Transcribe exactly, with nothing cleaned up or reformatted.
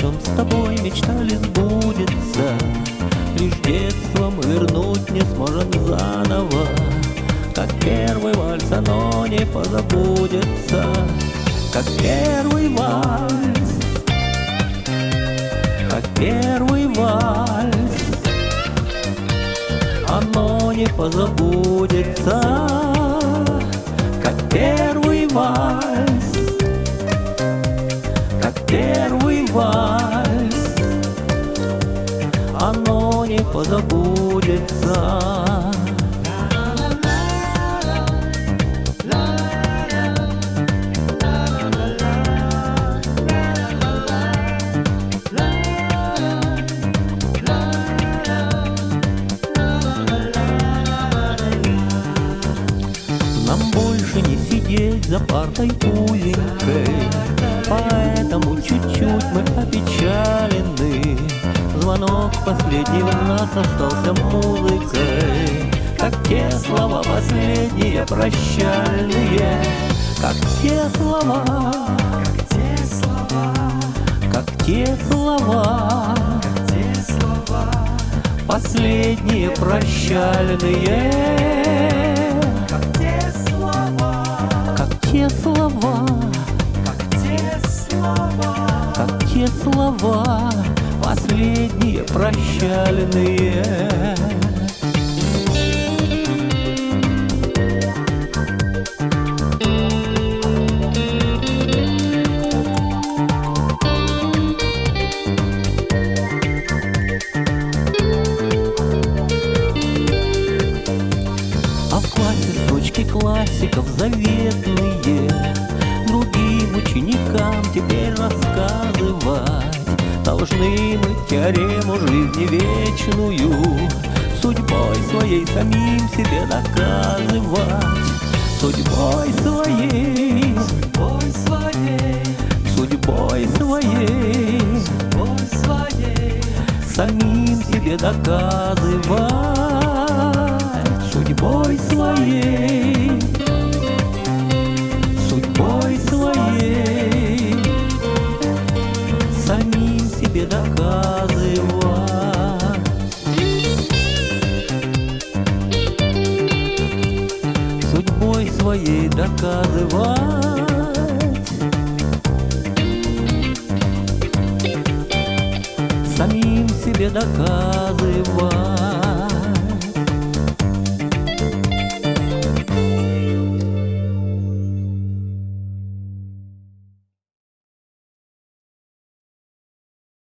чем с тобой мечтали сбудется. Лишь детством вернуть не сможем заново, как первый вальс оно не позабудется, как первый вальс, как первый вальс, оно не позабудется, как первый вальс, как первый вальс, оно не позабудется. Нам больше не сидеть за партой узенькой, поэтому чуть-чуть мы опечалены. Звонок последний в нас остался музыкой, как те слова последние прощальные, как те слова, как те слова, как те слова, как те слова, последние прощальные, как те слова, как те слова, как те слова, как те слова, последние прощальные. А в классе строчки классиков заветные другим ученикам теперь рассказывать должны мы теорему жизни вечную, судьбой своей самим себе доказывать, судьбой своей, судьбой своей, судьбой своей, судьбой своей, самим себе доказывать, судьбой своей, судьбой своей, самим себе доказывать. Судьбой своей доказывать. Самим себе доказывать.